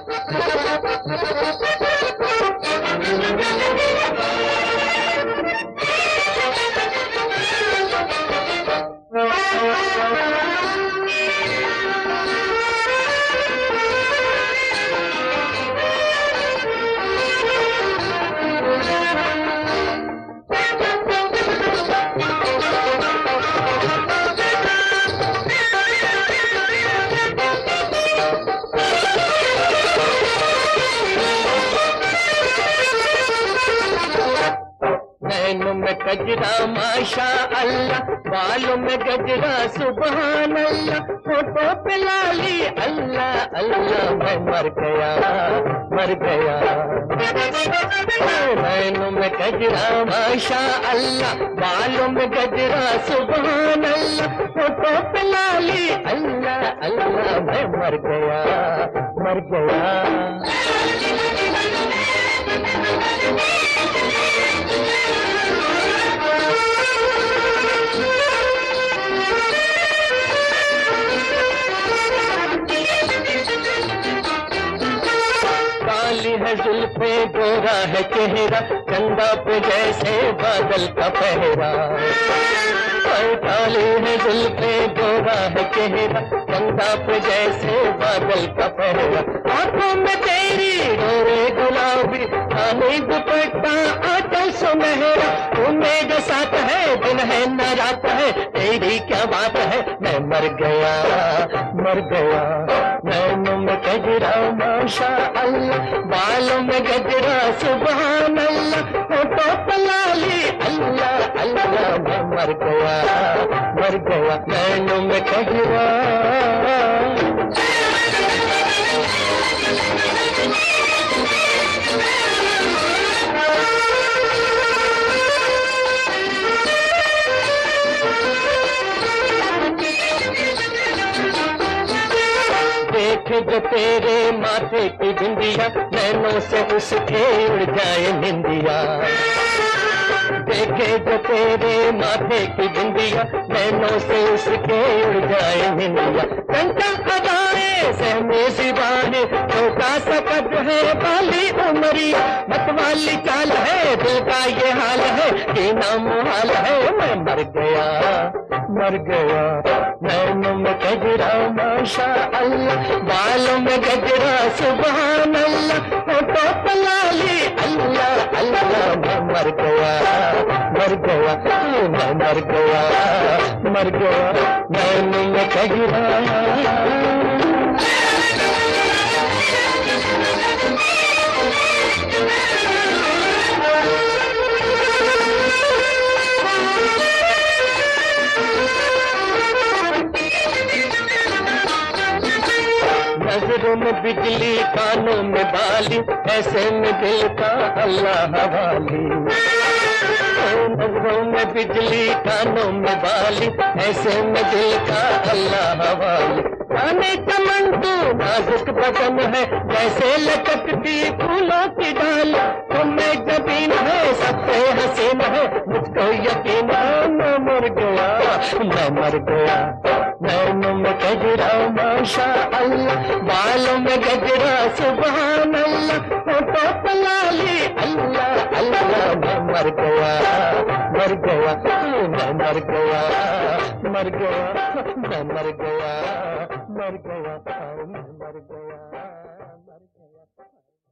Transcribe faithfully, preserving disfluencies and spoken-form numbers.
नैनों में गजरा माशा अल्लाह, बालों में गजरा सुभान अल्लाह, होठों पे लाली अल्लाह अल्लाह, मैं मर गया मर गया। नैनों में गजरा माशा अल्लाह, बालों में गजरा सुभान अल्लाह, होठों पे लाली अल्लाह अल्लाह, मैं मर गया मर गया। काली है जुल्फे गोरा है चेहरा, चंदा पे जैसे बादल का पहरा। काली है जुल्फे गोरा है चेहरा, चंदा पे जैसे बादल का पहरा। आंखों में तेरी डोरे गुलाबी, खाली दुपट्टा आंचल सुनहरा। तू मेरे साथ है दिन है न रात है, तेरी क्या बात है, मैं मर गया मर गया। नैनों में गजरा माशा अल्लाह, बालों में गजरा सुभान अल्लाह, होठों पे लाली अल्लाह अल्लाह, मैं मर गया मर गया। नैनों में गजरा देखे जो तेरे माथे की बिंदिया, नैनों से उसके उड़ जाए निंदिया। देखे जो तेरे माथे की बिंदिया, नैनों से उसके उड़ जाए निंदिया। चंचल अदाएं सहमे सिवाने, छोटा सा कद है बाली उमरिया। मतवाली चाल है दिल का ये हाल है, कि नाम हाल है, मैं मर गया मर गया। नैनों में गजरा माशा अल्लाह, बालों में गजरा सुभान अल्लाह, होठों पे लाली अल्लाह अल्लाह, मैं मर गया मर गया मैं मर गया मर गया। नैनों में गजरा नजरों में बिजली कानों में बाली, ऐसे में दिल का अल्लाह हवाली। नजरों में बिजली कानों में बाली, ऐसे में दिल का अल्लाह हवाली। काने चमन तू नाजुक बदन है, जैसे लटकती फूलों की डाल। तुम्हें जबीन है सबसे हसीन है, मुझको यकीन है मैं मर गया मैं मर गया। नैनों में गजरा माशा अल्लाह, बालों में गजरा सुभान अल्लाह, होठों पे लाली अल्लाह अल्लाह, मैं मर गया मर गया मैं मर गया मर गया मैं मर गया मर गया मैं मर गया मर गया।